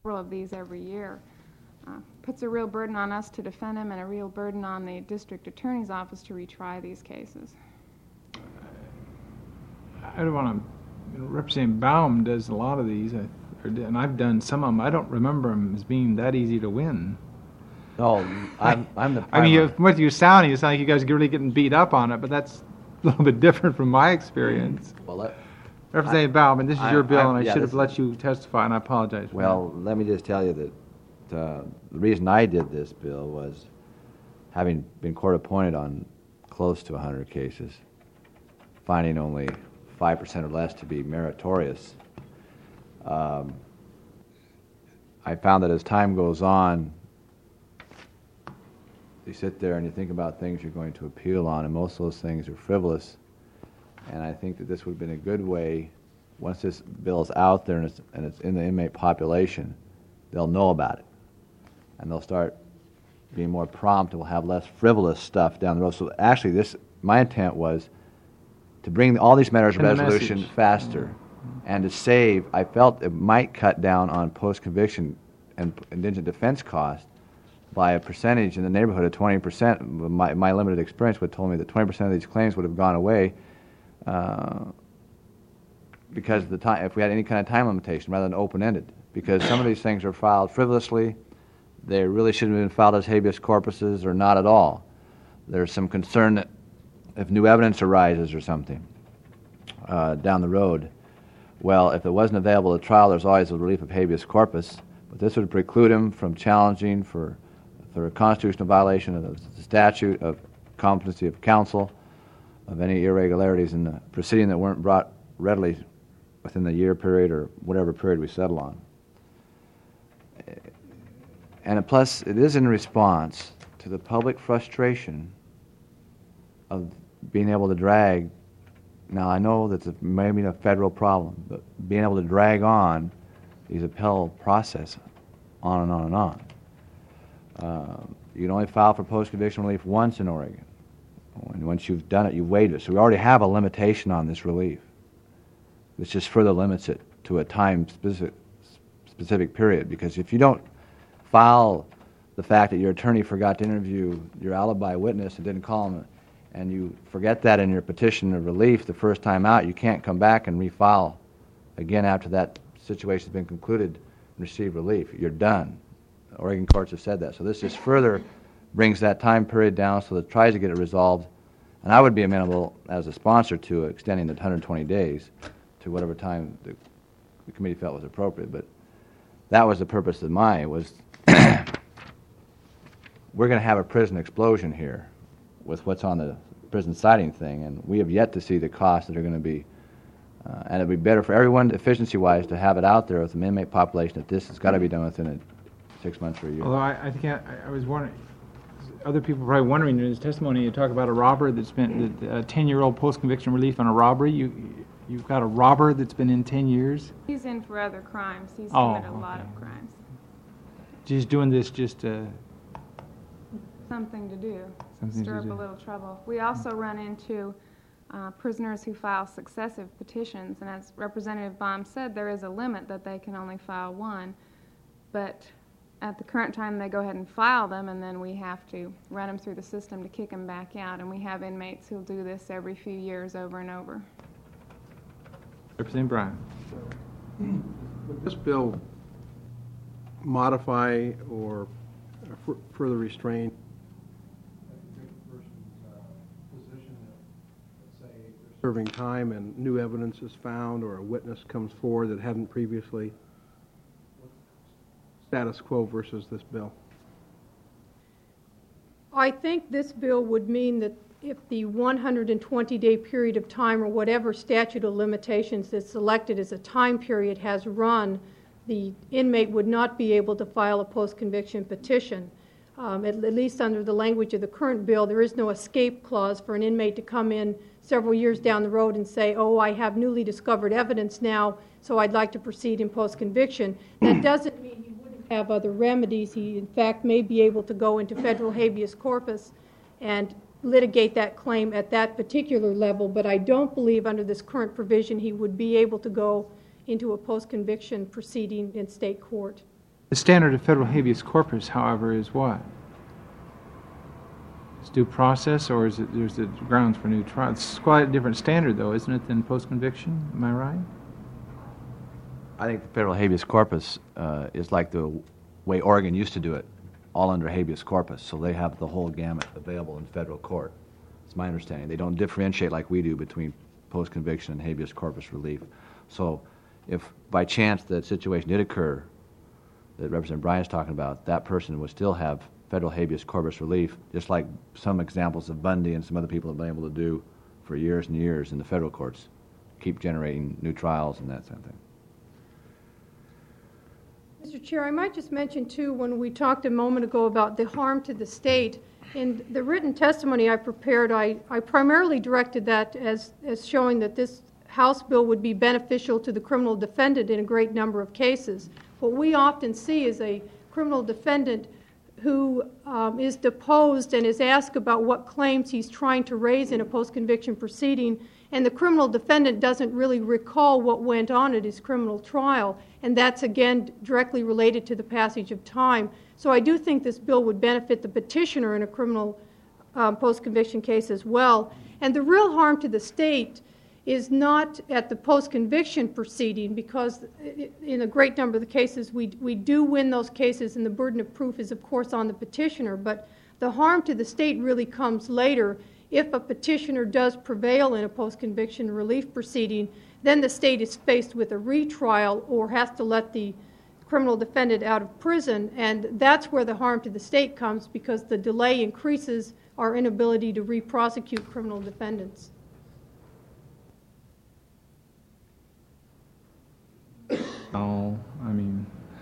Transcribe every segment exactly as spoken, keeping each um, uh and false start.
several of these every year. Uh, puts a real burden on us to defend him and a real burden on the district attorney's office to retry these cases. I don't want to, Representative Baum does a lot of these, I, and I've done some of them. I don't remember them as being that easy to win. No, I'm, I'm the I mean, you, from what you sound, you sound like you guys are really getting beat up on it, but that's a little bit different from my experience. Well, that, Representative Baum, and this is I- your bill, I- and I yeah, should have this- let you testify, and I apologize for well, let me just tell you that uh, the reason I did this bill was having been court appointed on close to one hundred cases, finding only five percent or less to be meritorious. Um, I found that as time goes on, you sit there and you think about things you're going to appeal on, and most of those things are frivolous. And I think that this would have been a good way, once this bill is out there and it's, and it's in the inmate population, they'll know about it. And they'll start being more prompt, and we'll have less frivolous stuff down the road. So actually, this, my intent was to bring all these matters to And the resolution message. faster, mm-hmm. and to save. I felt it might cut down on post-conviction and indigent defense costs by a percentage in the neighborhood of twenty percent. My, my limited experience would told me that twenty percent of these claims would have gone away uh, because of the time, if we had any kind of time limitation rather than open-ended. Because some of these things are filed frivolously. They really shouldn't have been filed as habeas corpuses or not at all. There's some concern that if new evidence arises or something uh, down the road, well, if it wasn't available at trial, there's always a relief of habeas corpus. But this would preclude him from challenging for, for a constitutional violation of the statute, of competency of counsel, of any irregularities in the proceeding that weren't brought readily within the year period or whatever period we settle on. And plus, it is in response to the public frustration of being able to drag. Now, I know that's a, maybe a federal problem, but being able to drag on these appellate process on and on and on. Uh, you can only file for post-conviction relief once in Oregon. And once you've done it, you waive it. So we already have a limitation on this relief. This just further limits it to a time-specific specific period, because if you don't file the fact that your attorney forgot to interview your alibi witness and didn't call him, and you forget that in your petition of relief the first time out, you can't come back and refile again after that situation's been concluded and receive relief. You're done. Oregon courts have said that. So this just further brings that time period down so that it tries to get it resolved. And I would be amenable as a sponsor to extending the one hundred twenty days to whatever time the, the committee felt was appropriate. But that was the purpose of mine, was we're going to have a prison explosion here with what's on the prison siding thing, and we have yet to see the costs that are going to be. Uh, and it would be better for everyone, efficiency-wise, to have it out there with the inmate population that this has got to be done within a six months or a year. Although I, I think I, I was wondering, other people are probably wondering in his testimony, you talk about a robber that's been a ten-year-old post-conviction relief on a robbery. You, you've got a robber that's been in ten years. He's in for other crimes. He's Oh, committed a lot okay. of crimes. He's doing this just uh, Something to do. Something Stir to up do. a little trouble. We also run into uh, prisoners who file successive petitions, and as Representative Baum said, there is a limit that they can only file one. But at the current time, they go ahead and file them, and then we have to run them through the system to kick them back out. And we have inmates who'll do this every few years over and over. Representative Bryan. Would this bill modify or f- further restrain serving time and new evidence is found or a witness comes forward that hadn't previously? Status quo versus this bill? I think this bill would mean that if the one hundred twenty day period of time or whatever statute of limitations that's selected as a time period has run, the inmate would not be able to file a post-conviction petition. Um, at, at least under the language of the current bill, there is no escape clause for an inmate to come in several years down the road and say, oh, I have newly discovered evidence now, so I'd like to proceed in post-conviction. That doesn't mean he wouldn't have other remedies. He, in fact, may be able to go into federal habeas corpus and litigate that claim at that particular level, but I don't believe under this current provision he would be able to go into a post-conviction proceeding in state court. The standard of federal habeas corpus, however, is what? It's due process, or is it, there's the grounds for new trial? It's quite a different standard, though, isn't it, than post-conviction? Am I right? I think the federal habeas corpus uh, is like the way Oregon used to do it, all under habeas corpus, so they have the whole gamut available in federal court. It's my understanding. They don't differentiate like we do between post-conviction and habeas corpus relief. So if by chance that situation did occur that Representative Bryan's talking about, that person would still have federal habeas corpus relief, just like some examples of Bundy and some other people have been able to do for years and years in the federal courts, keep generating new trials and that kind of thing. Mister Chair, I might just mention, too, when we talked a moment ago about the harm to the state, in the written testimony I prepared, I, I primarily directed that as, as showing that this House bill would be beneficial to the criminal defendant in a great number of cases. What we often see is a criminal defendant who um, is deposed and is asked about what claims he's trying to raise in a post-conviction proceeding, and the criminal defendant doesn't really recall what went on at his criminal trial, and that's, again, directly related to the passage of time. So I do think this bill would benefit the petitioner in a criminal um, post-conviction case as well. And the real harm to the state is not at the post-conviction proceeding, because in a great number of the cases we, we do win those cases, and the burden of proof is, of course, on the petitioner. But the harm to the state really comes later. If a petitioner does prevail in a post-conviction relief proceeding, then the state is faced with a retrial or has to let the criminal defendant out of prison, and that's where the harm to the state comes, because the delay increases our inability to re-prosecute criminal defendants. Oh, I mean,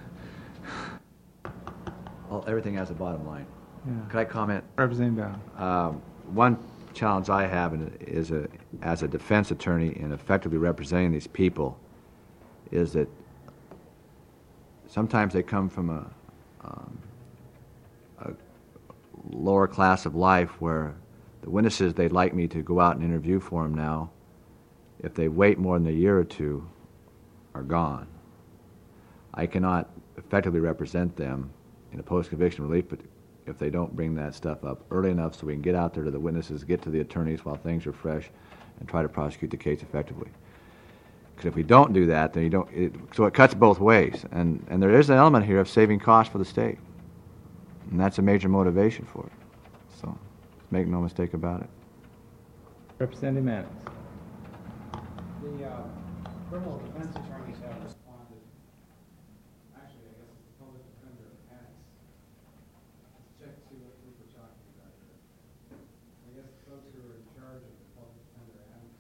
Well, everything has a bottom line. yeah. Could I comment? Representative Dow. Um, one challenge I have in, is a, as a defense attorney in effectively representing these people is that sometimes they come from a, um, a lower class of life where the witnesses they'd like me to go out and interview for them now, if they wait more than a year or two, are gone. I cannot effectively represent them in a post-conviction relief, but if they don't bring that stuff up early enough so we can get out there to the witnesses, get to the attorneys while things are fresh, and try to prosecute the case effectively. Because if we don't do that, then you don't, it, so it cuts both ways. And, and there is an element here of saving costs for the state. And that's a major motivation for it. So make no mistake about it. Representative Maddox. The uh, criminal defense attorneys have responded, actually, I guess it's the public defender has. Let's check to see what group we're talking about here. I guess the folks who are in charge of the public defender annex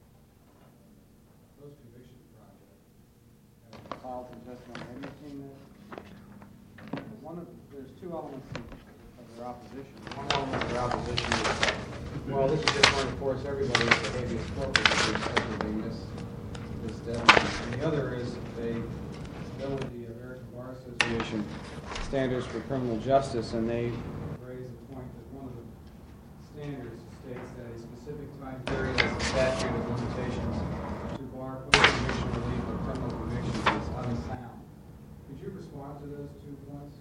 uh, post-conviction project have filed some testimony. Have you seen this? One of, there's two elements of, of their opposition. One element of their opposition is, well, this is just going to force everybody into habeas corpus if they miss this deadline. And the other is they go with the American Bar Association standards for criminal justice, and they raise the point that one of the standards states that a specific time period as a statute of limitations to bar post-conviction relief of criminal convictions is unsound. Could you respond to those two points?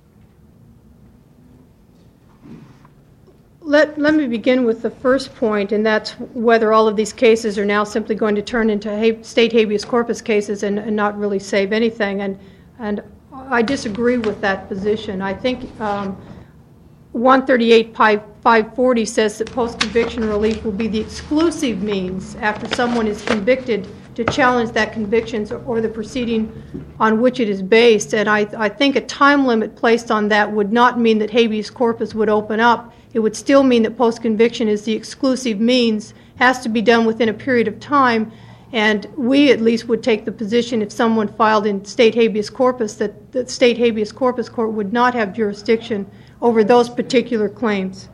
Let, let me begin with the first point, and that's whether all of these cases are now simply going to turn into ha state habeas corpus cases and, and not really save anything. And, and I disagree with that position. I think um, one thirty-eight five forty says that post-conviction relief will be the exclusive means after someone is convicted to challenge that conviction or the proceeding on which it is based. And I, I think a time limit placed on that would not mean that habeas corpus would open up. It would still mean that post-conviction is the exclusive means, has to be done within a period of time, and we at least would take the position if someone filed in state habeas corpus that the state habeas corpus court would not have jurisdiction over those particular claims.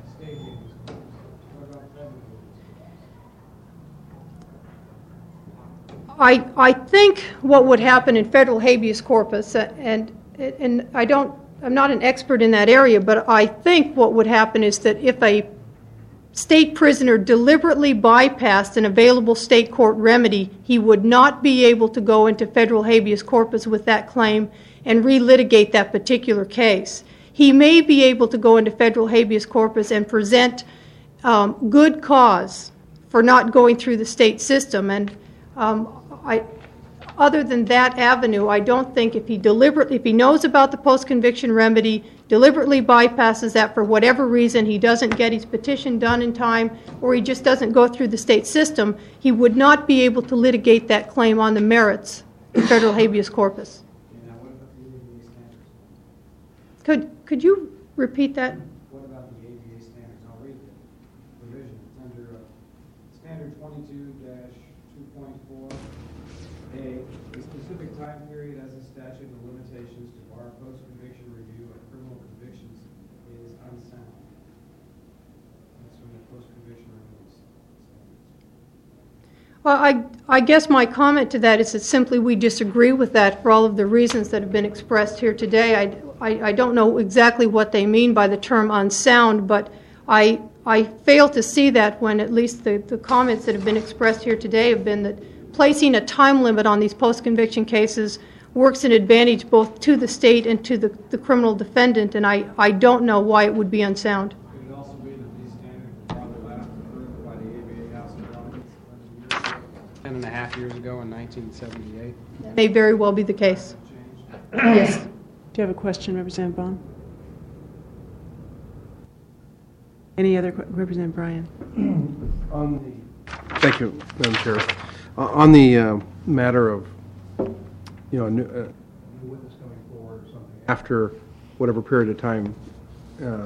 I, I think what would happen in federal habeas corpus, and, and I don't I'm not an expert in that area, but I think what would happen is that if a state prisoner deliberately bypassed an available state court remedy, he would not be able to go into federal habeas corpus with that claim, and relitigate that particular case. He may be able to go into federal habeas corpus and present um, good cause for not going through the state system. And um, I, other than that avenue, I don't think if he deliberately, if he knows about the post-conviction remedy, deliberately bypasses that for whatever reason, he doesn't get his petition done in time, or he just doesn't go through the state system, he would not be able to litigate that claim on the merits of federal habeas corpus. Now, what about the A B A standards? Could, could you repeat that? What about the A B A standards? I'll read the provision. It's under uh, standard twenty-two two point four A. The specific time period as a statute of limitations to bar post-conviction review of criminal convictions is unsound. That's from the post-conviction review standards. Well, I, I guess my comment to that is that simply we disagree with that for all of the reasons that have been expressed here today. I, I, I don't know exactly what they mean by the term unsound, but I, I fail to see that when at least the, the comments that have been expressed here today have been that placing a time limit on these post-conviction cases works an advantage both to the state and to the, the criminal defendant, and I, I don't know why it would be unsound. Could it also be that these standards were probably last approved by the A B A House of Commons ten and a half years ago in nineteen seventy-eight? May very well be the case. Yes. Do you have a question, Representative Bond? Any other, que- Representative Bryan? On the, thank you, Madam Chair. Uh, On the uh, matter of, you know, a new, uh, new witness coming forward or something after whatever period of time, uh,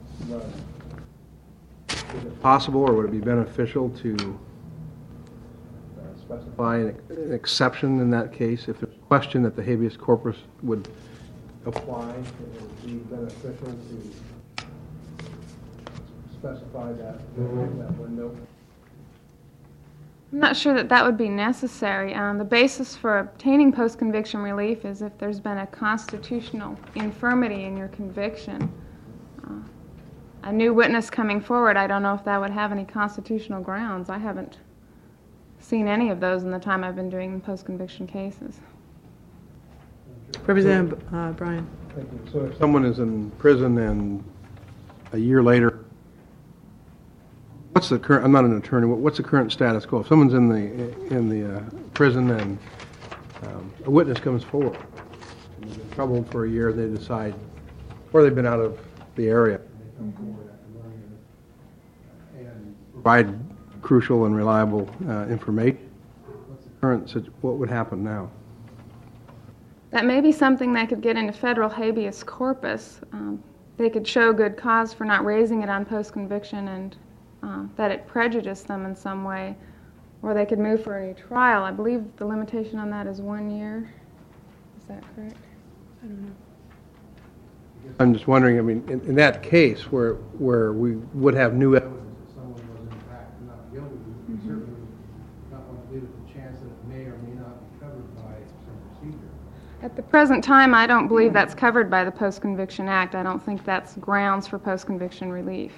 is it possible or would it be beneficial to uh, specify an an exception in that case? If there's a question that the habeas corpus would apply, it would be beneficial to specify that, that window? I'm not sure that that would be necessary. Um, the basis for obtaining post-conviction relief is if there's been a constitutional infirmity in your conviction. Uh, a new witness coming forward, I don't know if that would have any constitutional grounds. I haven't seen any of those in the time I've been doing post-conviction cases. Representative uh, Bryan? Thank you. So if someone is in prison and a year later, what's the current, I'm not an attorney, what- what's the current status quo? If someone's in the, in the uh, prison and um, a witness comes forward, and they've been troubled for a year, they decide, or they've been out of the area, they come forward after learning it, and provide crucial and reliable uh, information, what's the current, situ- what would happen now? That may be something that could get into federal habeas corpus. Um, they could show good cause for not raising it on post-conviction and uh, that it prejudiced them in some way, or they could move for a new trial. I believe the limitation on that is one year. Is that correct? I don't know. I'm just wondering, I mean, in, in that case where, where we would have new evidence that someone was in fact not guilty, we Mm-hmm. certainly not want to leave it to chance that it may or may not be covered by some procedure. At the present time, I don't believe that's covered by the Post-Conviction Act. I don't think that's grounds for post-conviction relief.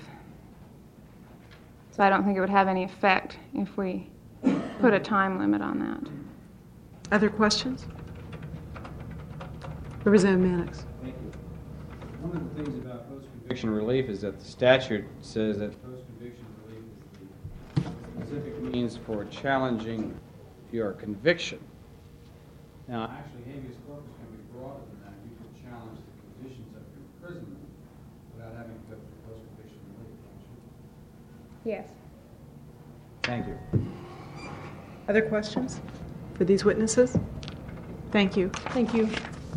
So I don't think it would have any effect if we put a time limit on that. Other questions? Representative Mannix? Thank you. One of the things about post-conviction relief is that the statute says that post-conviction relief is the specific means for challenging your conviction. Now, actually, habeas corpus can be broader than that. You can challenge the conditions of your imprisonment without having to go through post-conviction relief, can't you? Yes. Thank you. Other questions for these witnesses? Thank you. Thank you.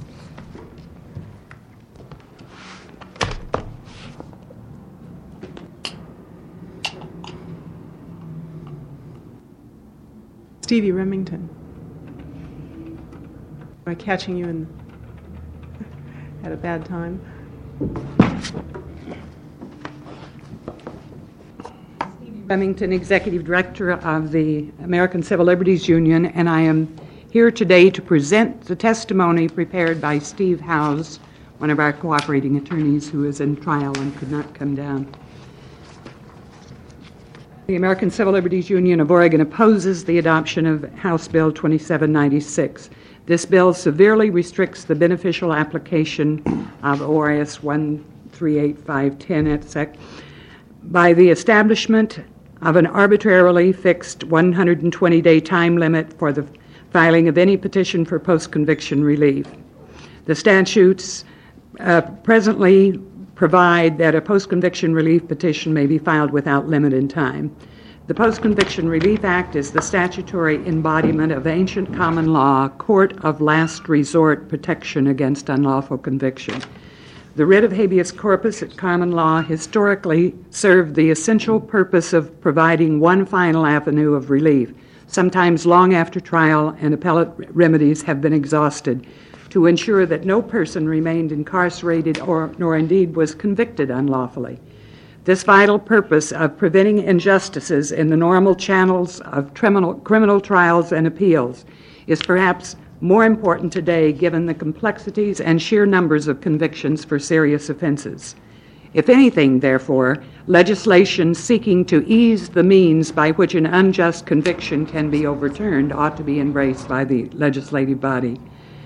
Stevie Remington. Am I catching you in at a bad time? Remington, Executive Director of the American Civil Liberties Union, and I am here today to present the testimony prepared by Steve Howes, one of our cooperating attorneys who is in trial and could not come down. The American Civil Liberties Union of Oregon opposes the adoption of House Bill twenty-seven ninety-six. This bill severely restricts the beneficial application of O R S one three eight five ten et sec by the establishment of an arbitrarily fixed one hundred twenty day time limit for the filing of any petition for post-conviction relief. The statutes uh, presently provide that a post-conviction relief petition may be filed without limit in time. The Post-Conviction Relief Act is the statutory embodiment of ancient common law, court of last resort protection against unlawful conviction. The writ of habeas corpus at common law historically served the essential purpose of providing one final avenue of relief, sometimes long after trial and appellate remedies have been exhausted, to ensure that no person remained incarcerated or nor indeed was convicted unlawfully. This vital purpose of preventing injustices in the normal channels of criminal, criminal trials and appeals is perhaps more important today given the complexities and sheer numbers of convictions for serious offenses. If anything, therefore, legislation seeking to ease the means by which an unjust conviction can be overturned ought to be embraced by the legislative body.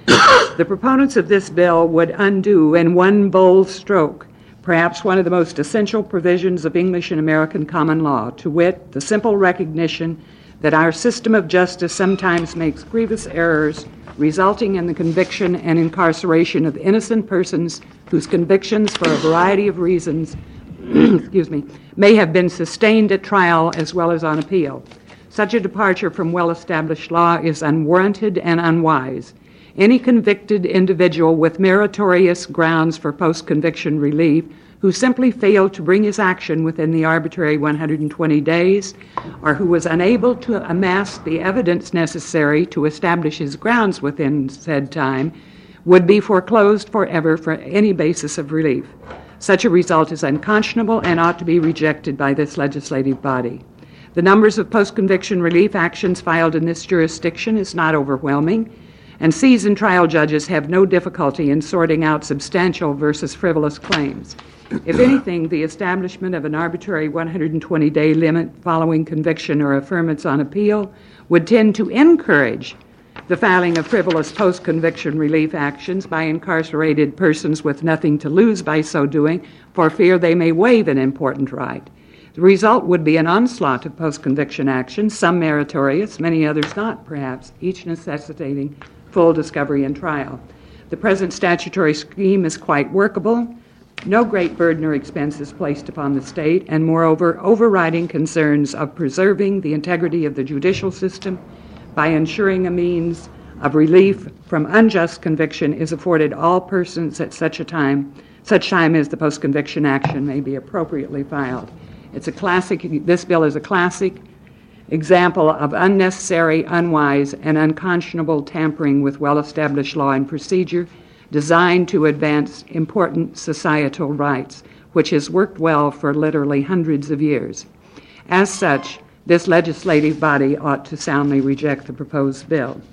The proponents of this bill would undo in one bold stroke perhaps one of the most essential provisions of English and American common law, to wit, the simple recognition that our system of justice sometimes makes grievous errors resulting in the conviction and incarceration of innocent persons whose convictions for a variety of reasons excuse me, may have been sustained at trial as well as on appeal. Such a departure from well-established law is unwarranted and unwise. Any convicted individual with meritorious grounds for post-conviction relief who simply failed to bring his action within the arbitrary one hundred twenty days, or who was unable to amass the evidence necessary to establish his grounds within said time, would be foreclosed forever for any basis of relief. Such a result is unconscionable and ought to be rejected by this legislative body. The numbers of post-conviction relief actions filed in this jurisdiction is not overwhelming, and seasoned trial judges have no difficulty in sorting out substantial versus frivolous claims. If anything, the establishment of an arbitrary one hundred twenty day limit following conviction or affirmance on appeal would tend to encourage the filing of frivolous post-conviction relief actions by incarcerated persons with nothing to lose by so doing, for fear they may waive an important right. The result would be an onslaught of post-conviction actions, some meritorious, many others not, perhaps, each necessitating full discovery and trial. The present statutory scheme is quite workable. No great burden or expense is placed upon the state, and moreover, overriding concerns of preserving the integrity of the judicial system by ensuring a means of relief from unjust conviction is afforded all persons at such a time, such time as the post-conviction action may be appropriately filed. It's a classic, this bill is a classic example of unnecessary, unwise, and unconscionable tampering with well-established law and procedure designed to advance important societal rights, which has worked well for literally hundreds of years. As such, this legislative body ought to soundly reject the proposed bill.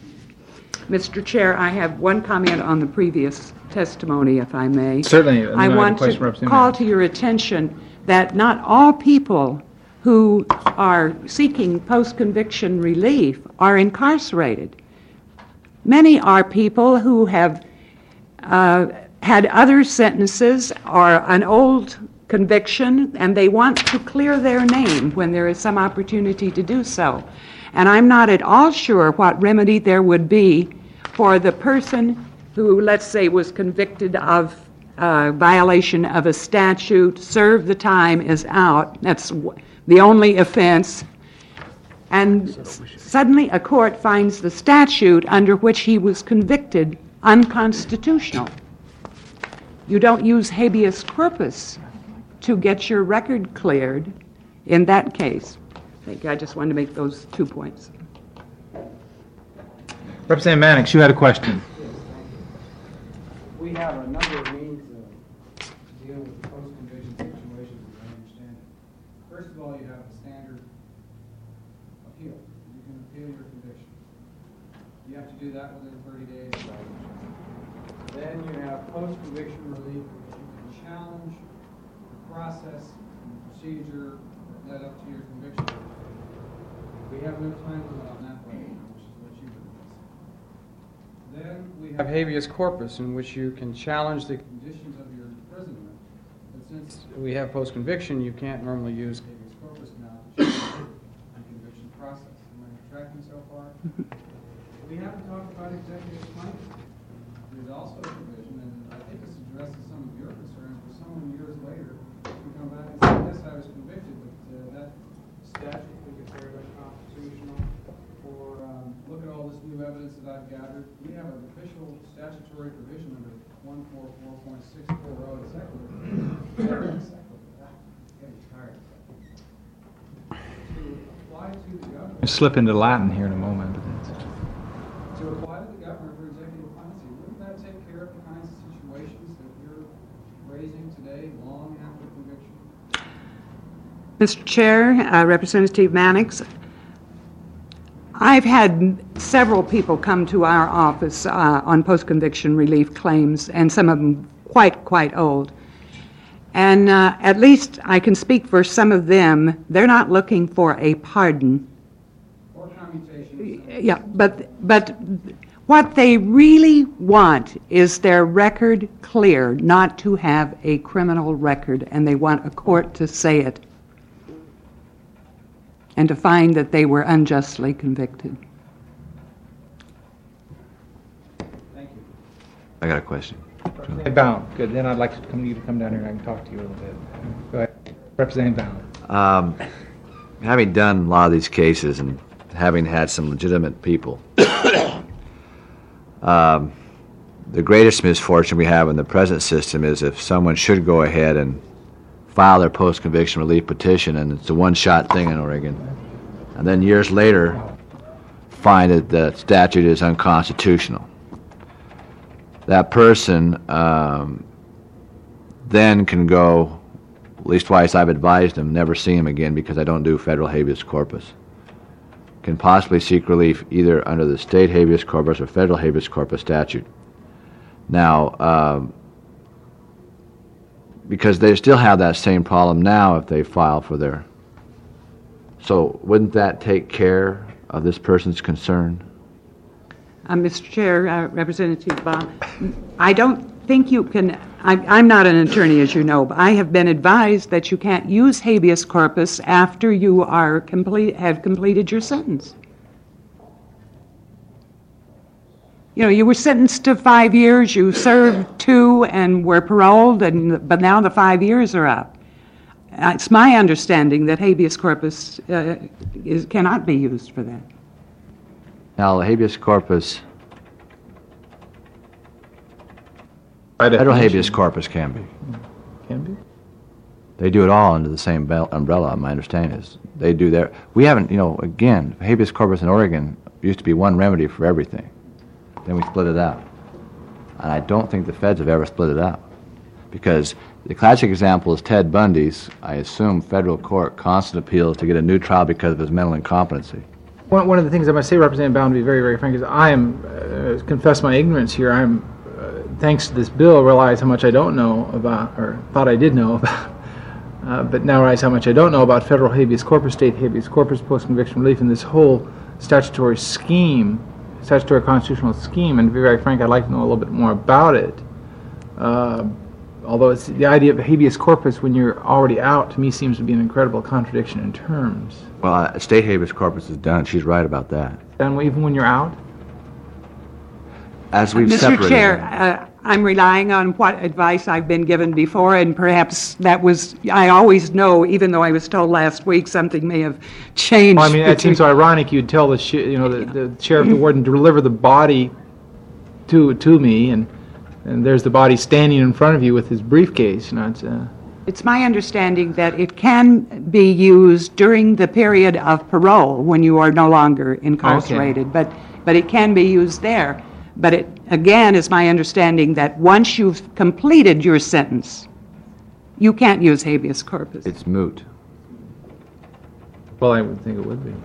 Mister Chair, I have one comment on the previous testimony, if I may. Certainly. and then I have a want question for to Representative call Mannix. to your attention that not all people who are seeking post-conviction relief are incarcerated. Many are people who have uh, had other sentences or an old conviction, and they want to clear their name when there is some opportunity to do so. And I'm not at all sure what remedy there would be for the person who, let's say, was convicted of uh, violation of a statute, served the time, is out. That's the only offense, and s- suddenly a court finds the statute under which he was convicted unconstitutional. You don't use habeas corpus to get your record cleared in that case. Thank you. I just wanted to make those two points. Representative Mannix, you had a question. We have a number of means of dealing with post-conviction situations, as I understand it. First of all, you have a standard appeal. You can appeal your conviction. You have to do that within thirty days of execution. Then you have post-conviction relief, which you can challenge the process and the procedure or led up to your conviction. We have no time limit on that right now, which is what you would. Then we have habeas corpus, in which you can challenge the conditions of your imprisonment. But since we have post-conviction, you can't normally use habeas corpus now to challenge the conviction process. Am I tracking so far? We haven't talked about executive punishment. There's also a provision, and I think this addresses some of your concerns, for someone years later to come back and say, yes, I was convicted, but uh, that statute we declared unconstitutional, or um, look at all this new evidence that I've gathered. We have an official statutory provision under one forty-four point six four oh in secular. Getting tired. To apply to the government. Slip into Latin here in a moment. But that's... To apply to the governor for executive clemency, wouldn't that take care of the kinds of situations that you're raising today, long after conviction? Mister Chair, uh, Representative Mannix, I've had several people come to our office uh, on post-conviction relief claims, and some of them quite, quite old. And uh, at least I can speak for some of them. They're not looking for a pardon. Or commutation? Yeah, but, but what they really want is their record clear, not to have a criminal record, and they want a court to say it and to find that they were unjustly convicted. Thank you. I got a question. Representative Bound. Good. Then I'd like to come you to come down here and I can talk to you a little bit. Go ahead. Representative Bound. Um, having done a lot of these cases and having had some legitimate people, um, the greatest misfortune we have in the present system is if someone should go ahead and file their post-conviction relief petition, and it's a one-shot thing in Oregon, and then years later find that the statute is unconstitutional. That person um, then can go, at least twice I've advised them, never see him again because I don't do federal habeas corpus. Can possibly seek relief either under the state habeas corpus or federal habeas corpus statute. Now, um, because they still have that same problem now if they file for their... So wouldn't that take care of this person's concern? Uh, Mister Chair, uh, Representative Baum, I don't think you can, I, I'm not an attorney, as you know, but I have been advised that you can't use habeas corpus after you are complete, have completed your sentence. You know, you were sentenced to five years, you served two and were paroled, and but now the five years are up. Uh, it's my understanding that habeas corpus uh, is, cannot be used for that. Now, habeas corpus, By federal definition, habeas corpus can be. Can be. They do it all under the same bel- umbrella, my understanding is. They do their, we haven't, you know, again, habeas corpus in Oregon used to be one remedy for everything. Then we split it out. And I don't think the feds have ever split it out. Because the classic example is Ted Bundy's, I assume, federal court constant appeals to get a new trial because of his mental incompetency. One, one of the things I must say, Representative Bound, to be very, very frank, is I am, uh, confess my ignorance here, I'm, uh, thanks to this bill, realize how much I don't know about, or thought I did know about, uh, but now realize how much I don't know about federal habeas corpus, state habeas corpus, post-conviction relief, and this whole statutory scheme, statutory constitutional scheme, and to be very frank, I'd like to know a little bit more about it. Uh, although it's the idea of habeas corpus when you're already out, to me, seems to be an incredible contradiction in terms. Well, uh, state habeas corpus is done. She's right about that. And even when you're out? As we've Mister separated Chair, them. uh, I'm relying on what advice I've been given before, and perhaps that was, I always know, even though I was told last week, something may have changed. Well, I mean, it seems so ironic you'd tell the, sh- you know, the, the sheriff, the warden, to deliver the body to to me, and and there's the body standing in front of you with his briefcase. You know, it's, uh, It's my understanding that it can be used during the period of parole when you are no longer incarcerated, but but it can be used there. But it, again, is my understanding that once you've completed your sentence, you can't use habeas corpus. It's moot. well, I would think it would be.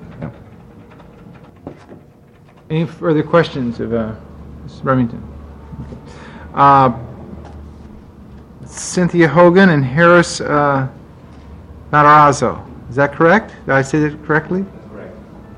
Any further questions of uh, Mister Remington? Okay. Uh, Cynthia Hogan and Harris uh, Matarazzo. Is that correct? Did I say that correctly? Correct.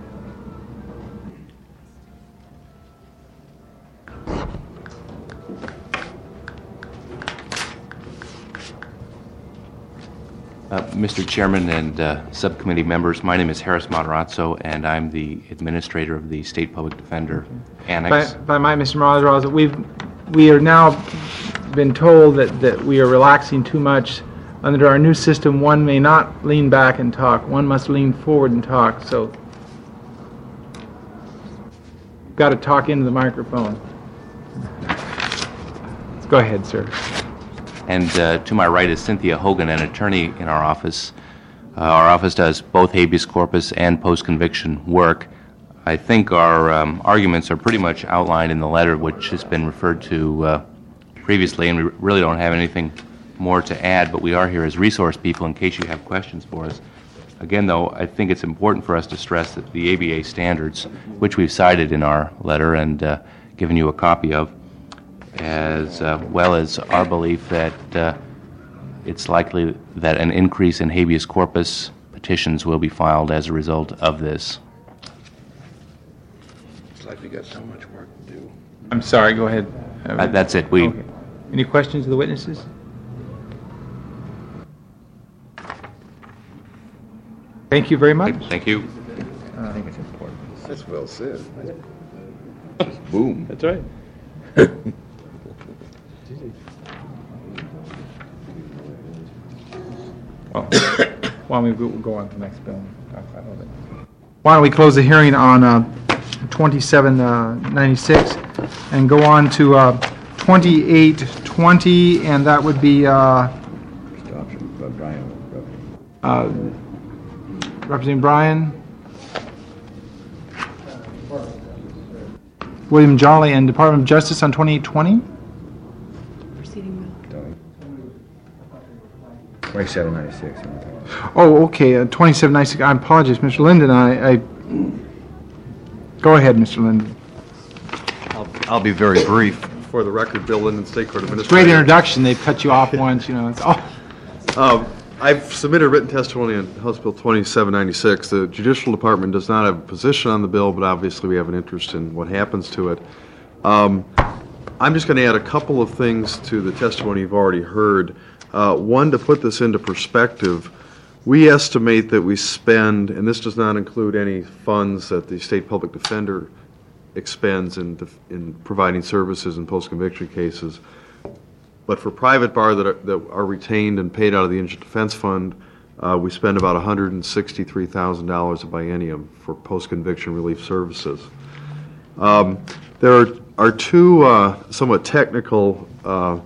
Uh, Mister Chairman and uh, subcommittee members, my name is Harris Matarazzo, and I'm the administrator of the State Public Defender Annex. If I might, Mister Matarazzo, we've, we are now been told that, that we are relaxing too much. Under our new system, one may not lean back and talk. One must lean forward and talk, so got to talk into the microphone. Let's go ahead, sir. And uh, to my right is Cynthia Hogan, an attorney in our office. Uh, our office does both habeas corpus and post-conviction work. I think our um, arguments are pretty much outlined in the letter, which has been referred to uh, previously, and we really don't have anything more to add, but we are here as resource people in case you have questions for us. Again, though, I think it's important for us to stress that the A B A standards, which we've cited in our letter and uh, given you a copy of, as uh, well as our belief that uh, it's likely that an increase in habeas corpus petitions will be filed as a result of this. Looks like we got so much work to do. I'm sorry, go ahead. Uh, that's it. We. Okay. Any questions of the witnesses? Thank you very much. Thank you. I think it's important. That's well said. Just boom. That's right. Well, why don't we go, go on to the next bill? Why don't we close the hearing on uh, twenty-seven ninety-six and go on to uh, twenty-eight twenty, and that would be uh, uh, Representative Bryan, William Jolly, and Department of Justice on twenty-eight twenty? twenty-seven ninety-six. Oh, okay, uh, twenty-seven ninety-six. I apologize, Mister Linden. I, I go ahead, Mister Linden. I'll, I'll be very brief. For the record, Bill Linden, State Court Administrator. Great introduction. They've cut you off once, you know. It's, oh. Um, I've submitted written testimony on House Bill twenty-seven ninety-six. The Judicial Department does not have a position on the bill, but obviously we have an interest in what happens to it. Um, I'm just going to add a couple of things to the testimony you've already heard. Uh, one, to put this into perspective, we estimate that we spend, and this does not include any funds that the State Public Defender expends in, def- in providing services in post-conviction cases, but for private bar that are, that are retained and paid out of the Indigent Defense Fund, uh, we spend about one hundred sixty-three thousand dollars a biennium for post-conviction relief services. Um, there are, are two uh, somewhat technical uh,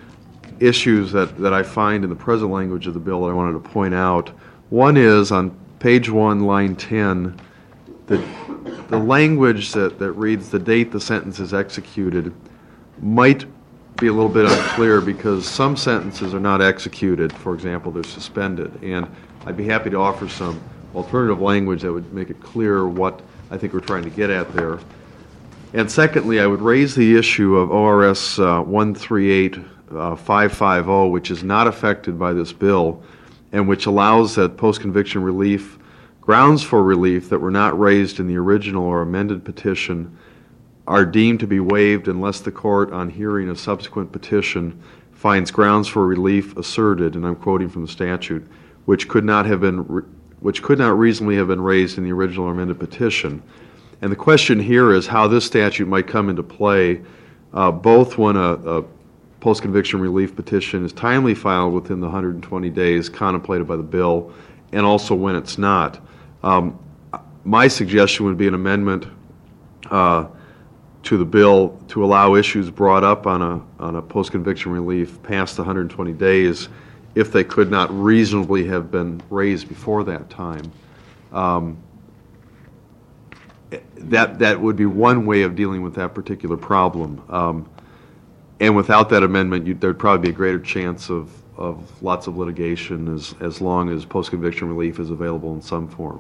issues that, that I find in the present language of the bill that I wanted to point out. One is on page one, line ten, the, the language that, that reads the date the sentence is executed might be a little bit unclear because some sentences are not executed. For example, they're suspended. And I'd be happy to offer some alternative language that would make it clear what I think we're trying to get at there. And secondly, I would raise the issue of O R S uh, one three eight five five zero, which is not affected by this bill, and which allows that post-conviction relief, grounds for relief that were not raised in the original or amended petition are deemed to be waived unless the court, on hearing a subsequent petition, finds grounds for relief asserted, and I'm quoting from the statute, which could not have been, re- which could not reasonably have been raised in the original or amended petition. And the question here is how this statute might come into play, uh, both when a, a post-conviction relief petition is timely filed within the one hundred twenty days contemplated by the bill, and also when it's not. Um, my suggestion would be an amendment uh, to the bill to allow issues brought up on a on a post-conviction relief past one hundred twenty days if they could not reasonably have been raised before that time. Um, that that would be one way of dealing with that particular problem. Um, and without that amendment, you'd, there'd probably be a greater chance of, of lots of litigation as, as long as post-conviction relief is available in some form.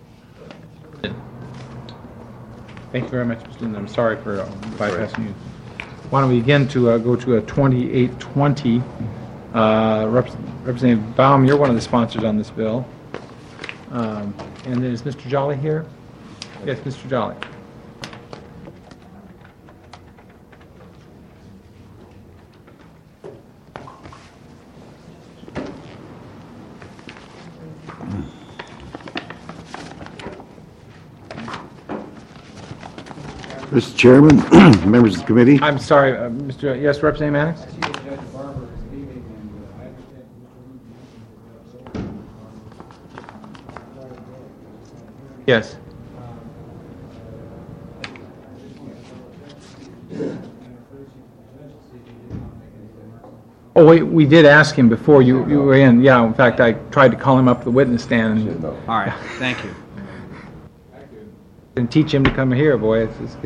Thank you very much, Mister Linden. I'm sorry for uh, bypassing you. Why don't we again to uh, go to a twenty-eight twenty. Uh, Rep- Representative Baum, you're one of the sponsors on this bill. Um, And then is Mister Jolly here? Yes, Mister Jolly. Mister Chairman, members of the committee, I'm sorry, uh, Mister Yes, Representative Mannix? I see that Judge Barber is leaving, and uh, I understand Mister Reed mentioned Yes. Oh, wait, we did ask him before you, you were in. Yeah, in fact, I tried to call him up to the witness stand and, All right, thank you. and teach him to come here, boy. It's, it's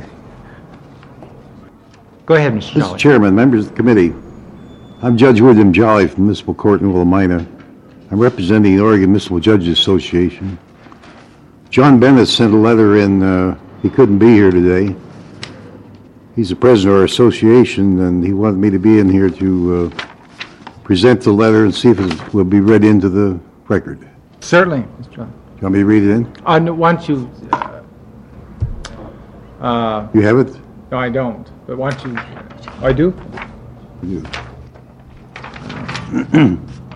Go ahead, Mister Jolly. Mister Chairman, members of the committee, I'm Judge William Jolly from Municipal Court in Willamina. I'm representing the Oregon Municipal Judges Association. John Bennett sent a letter in, uh, he couldn't be here today. He's the president of our association, and he wanted me to be in here to uh, present the letter and see if it will be read into the record. Certainly, Mister Jolly. You want me to read it in? Uh, no, why don't you, uh, uh, You have it? no, I don't, but why don't you, oh, I do? You do.